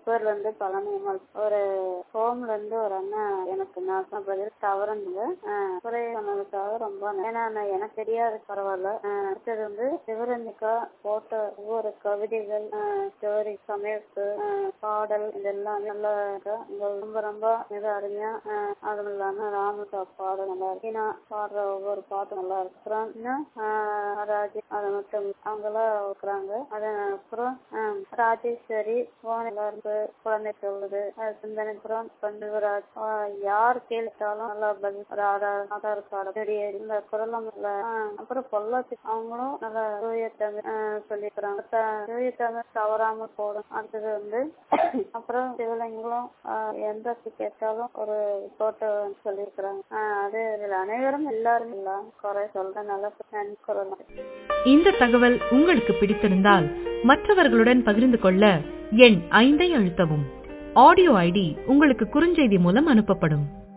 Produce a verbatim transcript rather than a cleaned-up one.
திருப்பூர்ல இருந்து பழனியம்மாள். ஒரு ஹோம்ல இருந்து ஒரு அண்ணா எனக்கு நான் பதில் தவறுங்க குறை சொன்னதுக்காக ரொம்ப நன்றி. ஏன்னா நான் எனக்கு தெரியாது, பரவாயில்ல. அடுத்தது வந்து சிவரஞ்சிகா போட்ட ஒவ்வொரு கவிதைகள், ஸ்டோரி, சமையல், பாடல் இதெல்லாம் நல்லா ரொம்ப ரொம்ப மிக அருமையா. அதுவும் இல்லாம ராமுகா பாடல் நல்லா இருக்கு. நான் பாடுற ஒவ்வொரு பாட்டும் நல்லா இருக்கிறோம். இன்னும் ராஜேஷ் அதை மட்டும் அவங்கெல்லாம் இருக்கிறாங்க. அதுக்கப்புறம் ராஜேஸ்வரி இருக்கு, குழந்தை சொல்லுது, சிந்தனைப்புறம் பண்டுவராஜ், யார் கேட்டாலும் நல்லா பதில், ஆதார் கார்டு இந்த குரலம். அப்புறம் பொள்ளாச்சி அவங்களும் நல்லா தூய தமிழ் சொல்லிக்கிறாங்க. தூய தமிழ் தவறாம போடும். அடுத்தது வந்து அப்புறம் சிவலிங்களும் எந்த கேட்டாலும் ஒரு போட்டோ சொல்லியிருக்கிறாங்க. அது இதில் அனைவரும் எல்லாரும் எல்லாம் குறை சொல்ற நல்ல குரல். இந்த தகவல் உங்களுக்கு பிடித்திருந்தால் மற்றவர்களுடன் பகிர்ந்து கொள்ள எண் ஐந்தை அழுத்தவும். ஆடியோ ஐடி உங்களுக்கு குறுஞ்செய்தி மூலம் அனுப்பப்படும்.